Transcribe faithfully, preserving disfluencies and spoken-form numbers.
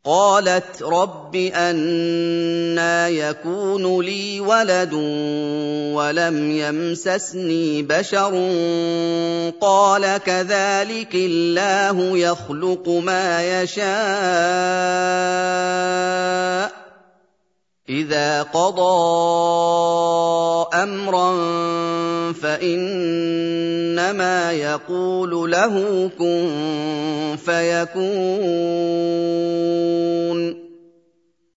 قالت رب أَنَّىٰ يَكُونُ لِي وَلَدٌ وَلَمْ يَمْسَسْنِي بَشَرٌ قَالَ كَذَٰلِكِ اللَّهُ يَخْلُقُ مَا يَشَاءُ ۚ إِذَا قَضَىٰ أَمْرًا فَإِنَّمَا يَقُولُ لَهُ كُن فَيَكُونُ